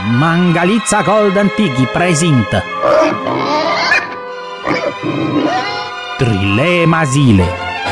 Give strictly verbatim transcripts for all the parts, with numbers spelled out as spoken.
Mangalița Golden Piggy prezintă Trilema zilei.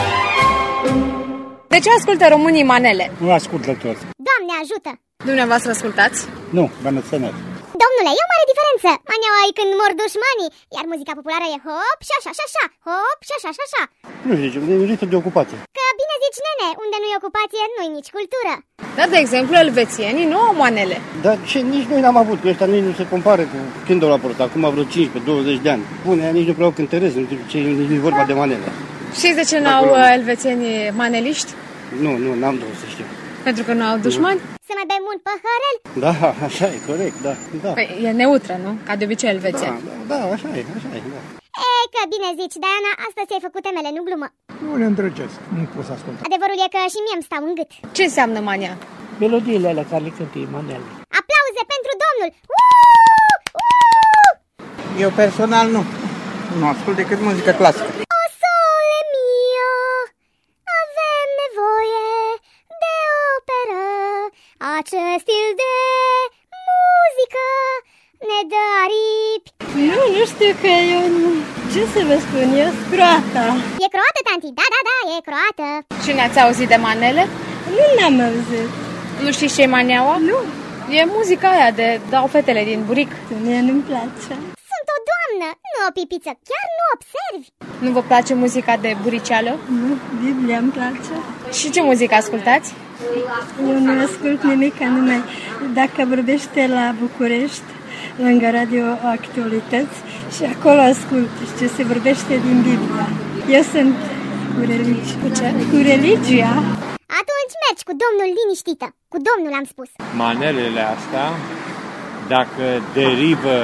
De ce ascultă românii manele? Nu ascultă toți. Doamne ajută! Dumneavoastră ascultați? Nu, bănățănesc. Domnule, e o mare diferență. Maneaua e când mor dușmanii, iar muzica populară e hop și așa și așa, hop și așa și așa. Nu zice, e lipsă de ocupație. Că bine zici, nene, unde nu e ocupație, nu-i nici cultură. Da, de exemplu, elvețienii nu au manele. Dar ce, nici noi n-am avut, că ăștia nici nu se compare cu când au apărut, acum vreo cincisprezece douăzeci de ani. Bune, aia nici nu prea au cântăresc, nu știu ce, nici nu e vorba de manele. Știți de ce n-au elvețienii maneliști? Nu, nu, n-am vrut să știu. Pentru că nu au dușmani? Să mai bem un păhărel? Da, așa e, corect, da, da. Păi e neutră, nu? Ca de obicei elvețieni. Da, da, da, așa e, așa e, da. E, că bine zici, Diana, astăzi ți-ai făcut temele, nu glumă. Nu le îndrăgesc, nu pot să ascult. Adevărul e că și mie îmi stau în gât. Ce înseamnă mania? Melodiile alea care le cântă manele. Aplauze pentru domnul! Uuu! Uuu! Eu personal nu. Nu ascult decât muzică clasică. O sole mio, avem nevoie de operă. Acest stil de muzică ne dă aripi. Nu, nu știu că eu nu... Ce să vă spun, eu sunt croata. E croată, tanti? Da, da, da, e croată. Și ne-ați auzit de manele? Nu n-am auzit. Nu știți ce e maneaua? Nu. E muzica aia de dau fetele din buric. Mie nu-mi place. Sunt o doamnă, nu o pipiță, chiar nu observi. Nu vă place muzica de buriceală? Nu, Biblia îmi place. Și ce muzică ascultați? Eu nu ascult nimic anume. Dacă vorbește la București, lângă Radio Actualități, și acolo ascult ce se vorbește din Biblia. Eu sunt cu religia. Cu ce? Cu religia. Atunci mergi cu domnul liniștită. Cu domnul am spus. Manelele astea, dacă derivă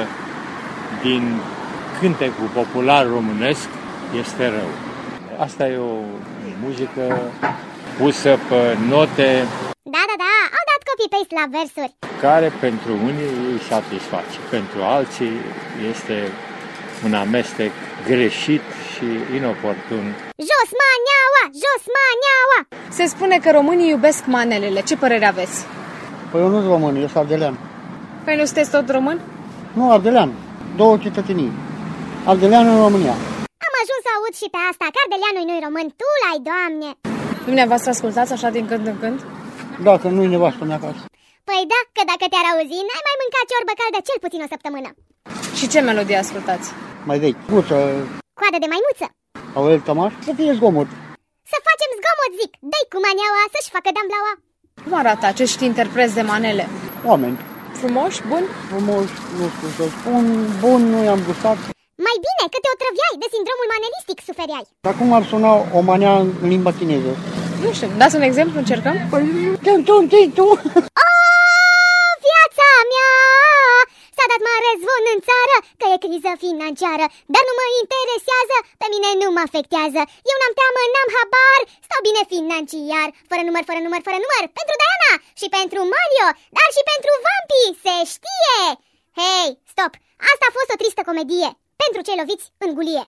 din cântecul popular românesc, este rău. Asta e o muzică pusă pe note Da, da, da, au dat copy-paste la versuri. care pentru unii îi satisface. Pentru alții este un amestec greșit și inoportun. Jos maneaua, jos maneaua. Se spune că românii iubesc manelele. Ce părere aveți? Păi eu nu sunt român, eu sunt ardelean. Păi nu sunteți tot român? Nu, ardelean, două cetățenii. Ardelean în România. Am ajuns să aud și pe asta, că ardeleanul nu-i român, tu l-ai, Doamne. Dumneavoastră ascultați așa din când în când? Da, că nu-i nevastă mea acasă. Păi da, că dacă te-ar auzi, n-ai mai mâncat ciorbă caldă cel puțin o săptămână. Și ce melodie ascultați? Mai vechi, guță, Coadă de maimuță. Aurel Tămaș, să fie zgomot. Să facem zgomot, zic, dă-i cu maneaua să-și facă damblaua. Cum arată acești interpreți de manele? Oameni Frumoși? Buni? frumoși, nu știu să spun, bun, nu i-am gustat. Mai bine, că te otrăviai, de sindromul manelistic suferiai. Dar cum ar suna o manea în limba chineză? Nu știu, dați un exemplu, încercăm? Tum, tum, tum, tum. Oh, viața mea! S-a dat mare zvon în țară că e criză financiară, dar nu mă interesează, pe mine nu mă afectează. Eu n-am teamă, n-am habar, stau bine financiar, fără număr, fără număr, fără număr, pentru Diana și pentru Mario, dar și pentru Vampi, se știe! Hei, stop! Asta a fost o tristă comedie, pentru cei loviți în gulie.